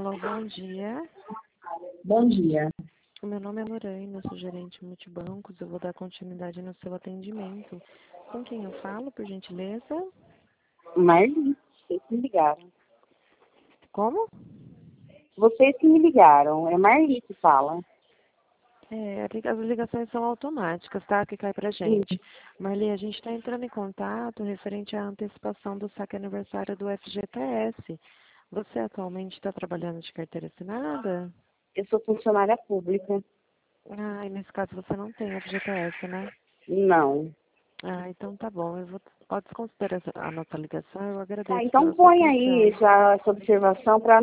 Alô, bom dia. Bom dia. O meu nome é Lorena, sou gerente multibancos. Eu vou dar continuidade no seu atendimento. Com quem eu falo, por gentileza? Marli, vocês que me ligaram. Como? Vocês que me ligaram. É Marli que fala. As ligações são automáticas, tá? Que cai pra gente. Marli, a gente está entrando em contato referente à antecipação do saque aniversário do FGTS. Você atualmente está trabalhando de carteira assinada? Eu sou funcionária pública. Ah, e nesse caso você não tem FGTS, né? Não. Ah, então tá bom. Pode considerar a nossa ligação. Eu Tá, agradeço então pela sua põe aí atenção. já essa observação para